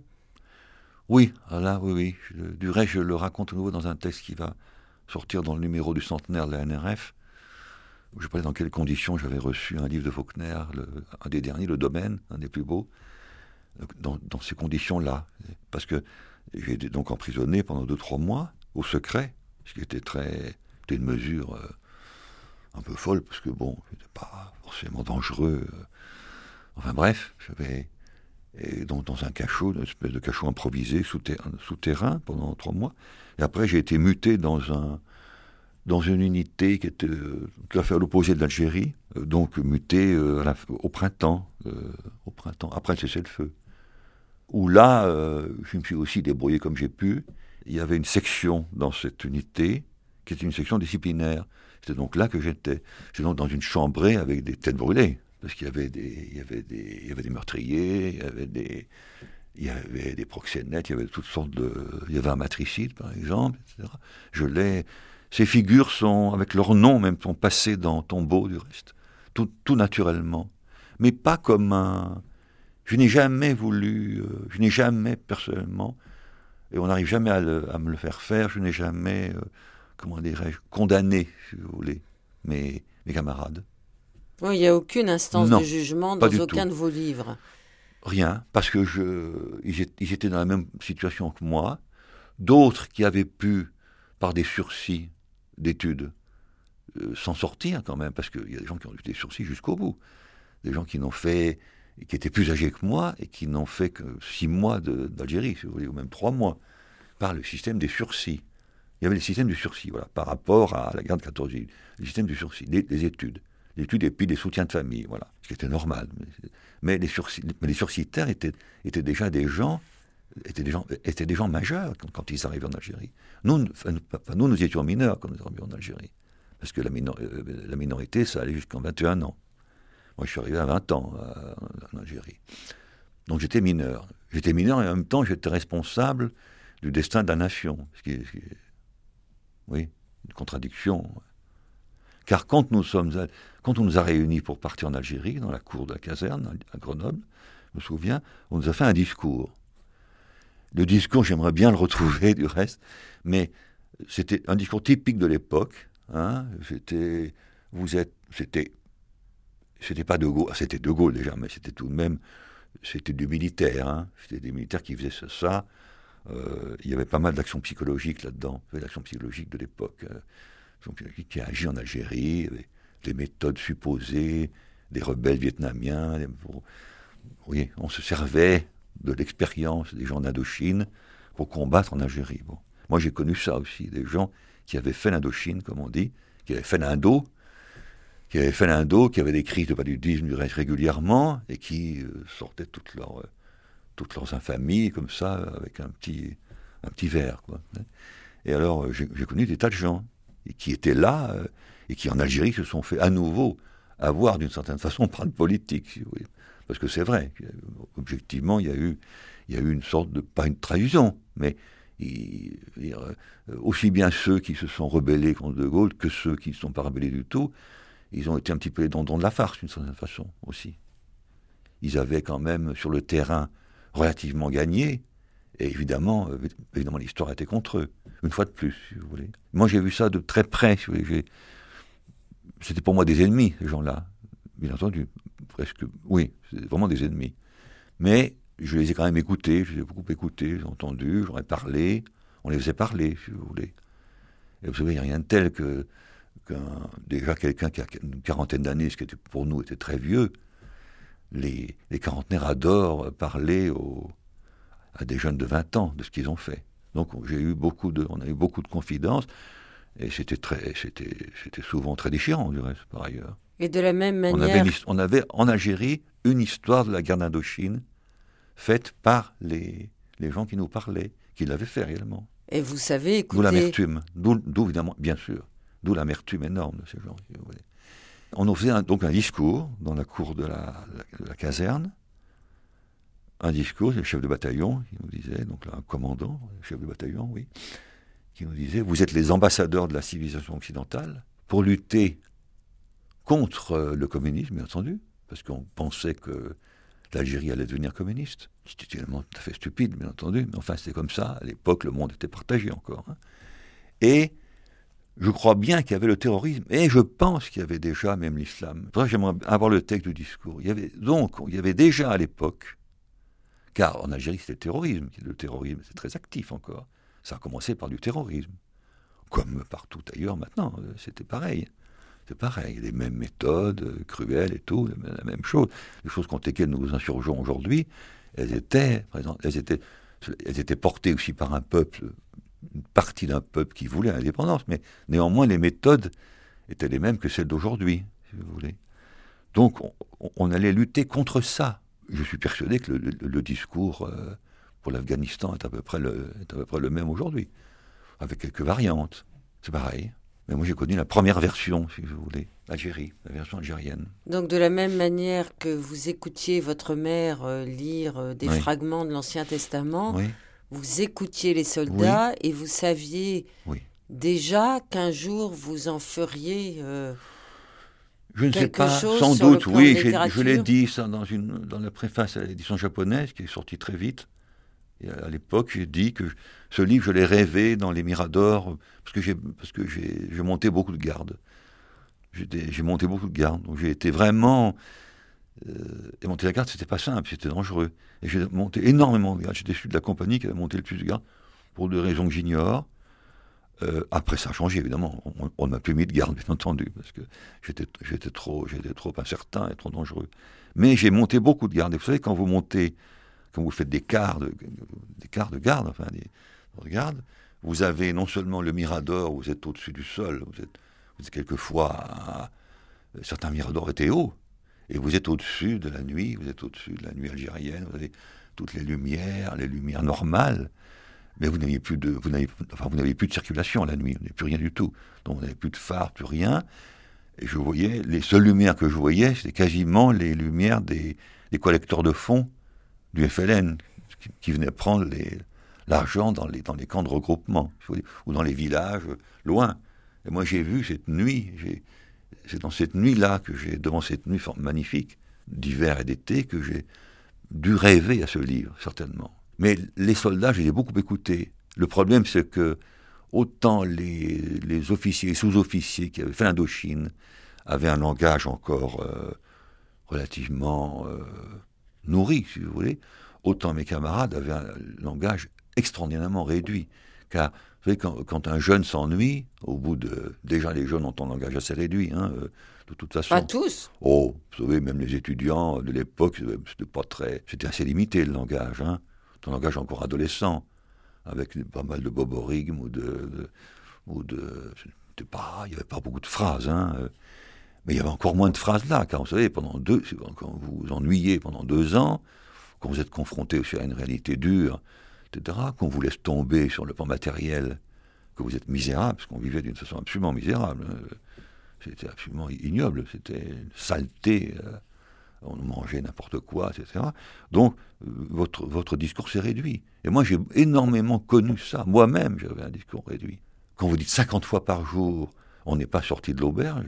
Oui, là, oui, oui. Je, du reste, je le raconte à nouveau dans un texte qui va sortir dans le numéro du centenaire de la N R F, où je parlais dans quelles conditions j'avais reçu un livre de Faulkner, le, un des derniers, Le Domaine, un des plus beaux, dans, dans ces conditions-là. Parce que j'ai été donc emprisonné pendant deux, trois mois, au secret, ce qui était très... C'était une mesure euh, un peu folle, parce que bon, c'était pas forcément dangereux. Euh, enfin bref, j'avais... Et donc dans un cachot, une espèce de cachot improvisé, souterrain, souterrain pendant trois mois. Et après, j'ai été muté dans, un, dans une unité qui était euh, tout à fait à l'opposé de l'Algérie, euh, donc muté euh, à la, au printemps, euh, au printemps, après le cessez-le-feu. Où là, euh, je me suis aussi débrouillé comme j'ai pu. Il y avait une section dans cette unité qui était une section disciplinaire. C'était donc là que j'étais. J'étais donc dans une chambrée avec des têtes brûlées. Parce qu'il y avait des, il y avait des, il y avait des meurtriers, il y avait des, il y avait des proxénètes, il y avait toutes sortes de... Il y avait un matricide, par exemple, et cetera. Je l'ai... Ces figures sont, avec leur nom même, sont passées dans Tombeau, du reste. Tout, tout naturellement. Mais pas comme un... Je n'ai jamais voulu... Euh, je n'ai jamais, personnellement, et on n'arrive jamais à, le, à me le faire faire, je n'ai jamais, euh, comment dirais-je, condamné, si vous voulez, mes, mes camarades.
Oui, il n'y a aucune instance
Non,
de jugement
pas
dans
du
aucun
tout.
de vos livres.
Rien, parce que je, ils étaient dans la même situation que moi. D'autres qui avaient pu, par des sursis d'études, euh, s'en sortir quand même, parce qu'il y a des gens qui ont eu des sursis jusqu'au bout. Des gens qui n'ont fait, qui étaient plus âgés que moi, et qui n'ont fait que six mois de, d'Algérie, si vous voulez, ou même trois mois, par le système des sursis. Il y avait le système du sursis, voilà, par rapport à la guerre de quatorze, le système du sursis, des, des études. Des études et puis des soutiens de famille, voilà, ce qui était normal. Mais, mais les, sursis, mais les sursitaires étaient, étaient déjà des gens, étaient des gens, étaient des gens majeurs quand, quand ils arrivaient en Algérie. Nous, enfin, nous, nous étions mineurs quand nous arrivions en Algérie, parce que la, minor, euh, la minorité, ça allait jusqu'en vingt et un ans. Moi, je suis arrivé à vingt ans euh, en Algérie. Donc j'étais mineur. J'étais mineur et en même temps, j'étais responsable du destin de la nation. Ce qui est, ce qui est, oui, une contradiction. Car quand nous sommes, quand on nous a réunis pour partir en Algérie, dans la cour de la caserne à Grenoble, je me souviens, on nous a fait un discours. Le discours, j'aimerais bien le retrouver du reste, mais c'était un discours typique de l'époque. Hein, c'était, vous êtes, c'était, c'était pas De Gaulle, c'était De Gaulle déjà, mais c'était tout de même, c'était du militaire. Hein, c'était des militaires qui faisaient ça. Euh, il y avait pas mal d'actions psychologiques là-dedans, l'action psychologique de l'époque. Euh, qui a agi en Algérie, les méthodes supposées des rebelles vietnamiens. Les, pour, oui, on se servait de l'expérience des gens d'Indochine pour combattre en Algérie. Bon. Moi, j'ai connu ça aussi, des gens qui avaient fait l'Indochine, comme on dit, qui avaient fait l'Indo, qui avaient fait l'Indo, qui avaient des crises de paludisme du reste régulièrement, et qui euh, sortaient toutes leurs, euh, toutes leurs infamies, comme ça, avec un petit, un petit verre, quoi. Et alors, euh, j'ai, j'ai connu des tas de gens et qui étaient là, euh, et qui en Algérie se sont fait à nouveau avoir d'une certaine façon par le politique, si vous voulez. Parce que c'est vrai, objectivement, il y a eu, il y a eu une sorte de, pas une trahison, mais il, il, euh, aussi bien ceux qui se sont rebellés contre De Gaulle que ceux qui ne se sont pas rebellés du tout, ils ont été un petit peu les dindons de la farce, d'une certaine façon, aussi. Ils avaient quand même, sur le terrain, relativement gagné, et évidemment, euh, évidemment l'histoire était contre eux. Une fois de plus, si vous voulez. Moi, j'ai vu ça de très près. Si vous voulez. J'ai... C'était pour moi des ennemis, ces gens-là. Bien entendu. Presque, oui, c'est vraiment des ennemis. Mais je les ai quand même écoutés, je les ai beaucoup écoutés, j'ai entendu, j'en ai parlé. On les faisait parler, si vous voulez. Et vous savez, il n'y a rien de tel que qu'un, déjà quelqu'un qui a une quarantaine d'années, ce qui était, pour nous était très vieux. Les, les quarantenaires adorent parler aux, à des jeunes de vingt ans de ce qu'ils ont fait. Donc j'ai eu beaucoup de, on a eu beaucoup de confidences, et c'était très, c'était, c'était souvent très déchirant du reste, par ailleurs.
Et de la même manière,
on avait, une, on avait en Algérie une histoire de la guerre d'Indochine faite par les, les gens qui nous parlaient, qui l'avaient fait réellement.
Et vous savez, écoutez...
D'où l'amertume, d'où, d'où évidemment, bien sûr, d'où l'amertume énorme de ces gens. Si vous voulez. On nous faisait un, donc un discours dans la cour de la, de la caserne. Un discours, c'est le chef de bataillon qui nous disait, donc là, un commandant, le chef de bataillon, oui, qui nous disait, vous êtes les ambassadeurs de la civilisation occidentale pour lutter contre le communisme, bien entendu, parce qu'on pensait que l'Algérie allait devenir communiste. C'était tellement tout à fait stupide, bien entendu, mais enfin c'était comme ça, à l'époque le monde était partagé encore. Hein. Et je crois bien qu'il y avait le terrorisme, et je pense qu'il y avait déjà même l'islam. Pour ça, j'aimerais avoir le texte du discours. Il y avait, donc, il y avait déjà à l'époque, car en Algérie, c'était le terrorisme. Le terrorisme, c'est très actif encore. Ça a commencé par du terrorisme. Comme partout ailleurs maintenant, c'était pareil. C'est pareil, les mêmes méthodes, cruelles et tout, la même chose. Les choses contre lesquelles nous nous insurgeons aujourd'hui, elles étaient, elles étaient, elles étaient portées aussi par un peuple, une partie d'un peuple qui voulait l'indépendance, mais néanmoins, les méthodes étaient les mêmes que celles d'aujourd'hui, si vous voulez. Donc, on, on allait lutter contre ça. Je suis persuadé que le, le, le discours euh, pour l'Afghanistan est à peu près le, est à peu près le même aujourd'hui, avec quelques variantes. C'est pareil. Mais moi, j'ai connu la première version, si vous voulez, Algérie, la version algérienne.
Donc, de la même manière que vous écoutiez votre mère euh, lire euh, des
oui.
fragments de l'Ancien Testament,
Oui.
vous écoutiez les soldats
oui.
et vous saviez
oui.
déjà qu'un jour vous en feriez euh,
Je ne sais
quelque
pas,
chose
sans
sur le
doute,
plan
oui,
de
j'ai-
littérature.
je l'ai dit ça dans, une, dans la préface à l'édition japonaise, qui est sortie très vite. Et à l'époque, j'ai dit que ce livre, je l'ai rêvé dans les Miradors, parce que j'ai, parce que j'ai, j'ai monté beaucoup de gardes. J'étais, j'ai monté beaucoup de gardes, donc j'ai été vraiment... Euh, et monter la garde, c'était pas simple, c'était dangereux. Et j'ai monté énormément de gardes. J'étais celui de la compagnie qui avait monté le plus de gardes, pour des raisons que j'ignore. Euh, après, ça a changé, évidemment. On, on ne m'a plus mis de garde, bien entendu, parce que j'étais, j'étais, trop, j'étais trop incertain et trop dangereux. Mais j'ai monté beaucoup de gardes. Et vous savez, quand vous montez, quand vous faites des quarts de, des quarts de garde, enfin, des, de garde, vous avez non seulement le mirador, vous êtes au-dessus du sol, vous êtes, vous êtes quelquefois, à, certains miradors étaient hauts, et vous êtes au-dessus de la nuit, vous êtes au-dessus de la nuit algérienne, vous avez toutes les lumières, les lumières normales. Mais vous n'aviez plus de, vous n'avez, enfin, vous n'avez plus de circulation la nuit, vous n'avez plus rien du tout. Donc vous n'avez plus de phare, plus rien. Et je voyais, les seules lumières que je voyais, c'était quasiment les lumières des, des collecteurs de fonds du F L N, qui, qui venaient prendre les, l'argent dans les, dans les camps de regroupement, ou dans les villages, loin. Et moi j'ai vu cette nuit, j'ai, c'est dans cette nuit-là que j'ai, devant cette nuit magnifique, d'hiver et d'été, que j'ai dû rêver à ce livre, certainement. Mais les soldats, je les ai beaucoup écoutés. Le problème, c'est que autant les, les officiers et sous-officiers qui avaient fait l'Indochine avaient un langage encore euh, relativement euh, nourri, si vous voulez, autant mes camarades avaient un langage extraordinairement réduit. Car, vous savez, quand, quand un jeune s'ennuie, au bout de... Déjà, les jeunes ont un langage assez réduit, hein, euh, de toute façon.
Pas tous.
Oh, vous savez, même les étudiants de l'époque, c'était pas très... C'était assez limité, le langage, hein. Un langage encore adolescent, avec pas mal de boborigmes ou de... de, ou de c'était pas, il n'y avait pas beaucoup de phrases, hein, mais il y avait encore moins de phrases là, car vous savez, pendant deux, quand vous vous ennuyez pendant deux ans, quand vous êtes confronté aussi à une réalité dure, et cetera, qu'on vous laisse tomber sur le plan matériel, que vous êtes misérable, parce qu'on vivait d'une façon absolument misérable, hein, c'était absolument ignoble, c'était saleté, euh, on mangeait n'importe quoi, et cetera. Donc, euh, votre, votre discours s'est réduit. Et moi, j'ai énormément connu ça. Moi-même, j'avais un discours réduit. Quand vous dites cinquante fois par jour, on n'est pas sorti de l'auberge,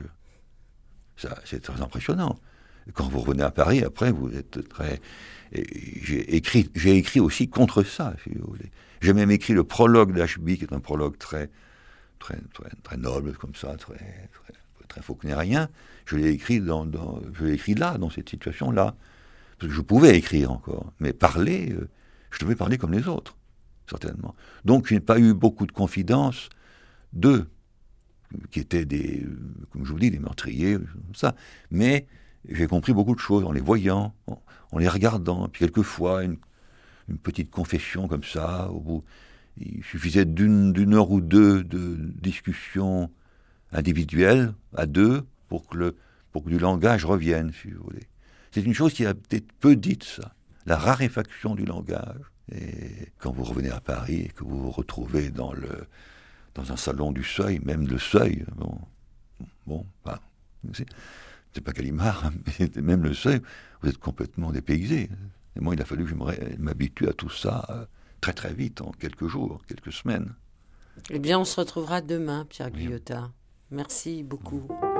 ça, c'est très impressionnant. Et quand vous revenez à Paris, après, vous êtes très... Et j'ai écrit, j'ai écrit aussi contre ça, si vous voulez. J'ai même écrit le prologue d'H B, qui est un prologue très, très, très, très noble, comme ça, très... très très faulknérien, je l'ai écrit dans, dans, je l'ai écrit là, dans cette situation-là. Parce que je pouvais écrire encore, mais parler, euh, je devais parler comme les autres, certainement. Donc je n'ai pas eu beaucoup de confidence d'eux, qui étaient des, comme je vous dis, des meurtriers, comme ça. Mais j'ai compris beaucoup de choses en les voyant, en, en les regardant. Puis quelquefois, une, une petite confession comme ça, au bout, il suffisait d'une, d'une heure ou deux de discussion individuel, à deux, pour que, le, pour que du langage revienne, si vous voulez. C'est une chose qui a peut-être peu dite, ça, la raréfaction du langage. Et quand vous revenez à Paris et que vous vous retrouvez dans, le, dans un salon du Seuil, même le Seuil, bon, bon bah, c'est, c'est pas Gallimard, mais même le Seuil, vous êtes complètement dépaysé. Et moi, il a fallu que je m'habitue à tout ça très très vite, en quelques jours, quelques semaines.
Eh bien, on se retrouvera demain, Pierre Guyotat. Merci beaucoup.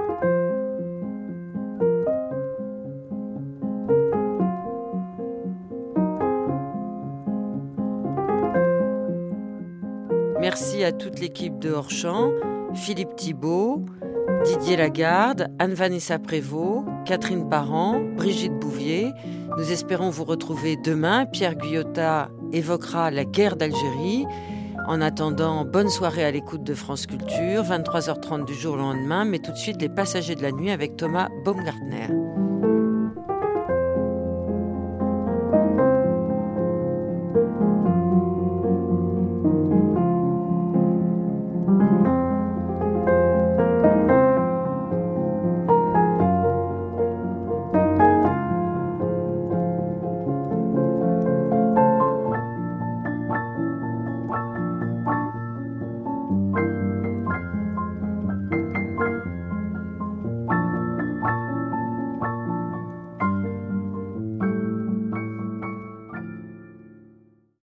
Merci à toute l'équipe de Hors-Champ, Philippe Thibault, Didier Lagarde, Anne-Vanessa Prévost, Catherine Parent, Brigitte Bouvier. Nous espérons vous retrouver demain. Pierre Guyotat évoquera la guerre d'Algérie. En attendant, bonne soirée à l'écoute de France Culture, vingt-trois heures trente du jour au lendemain, mais tout de suite les Passagers de la nuit avec Thomas Baumgartner.